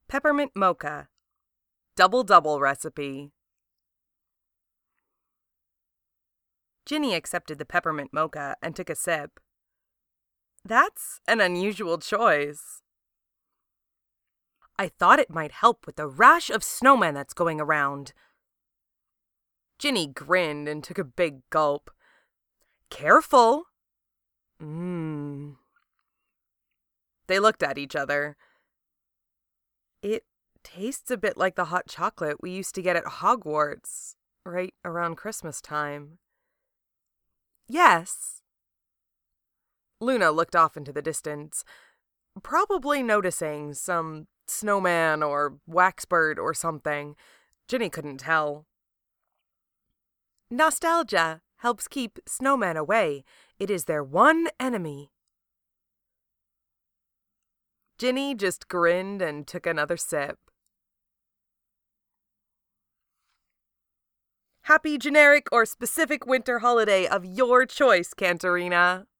Peppermint mocha. Double-double recipe. Ginny accepted the peppermint mocha and took a sip. That's an unusual choice. I thought it might help with the rash of snowmen that's going around. Ginny grinned and took a big gulp. Careful! They looked at each other. It tastes a bit like the hot chocolate we used to get at Hogwarts, right around Christmas time. Yes. Luna looked off into the distance, probably noticing some snowman or waxbird or something. Ginny couldn't tell. Nostalgia helps keep snowmen away. It is their one enemy. Ginny just grinned and took another sip. Happy generic or specific winter holiday of your choice, Cantarina.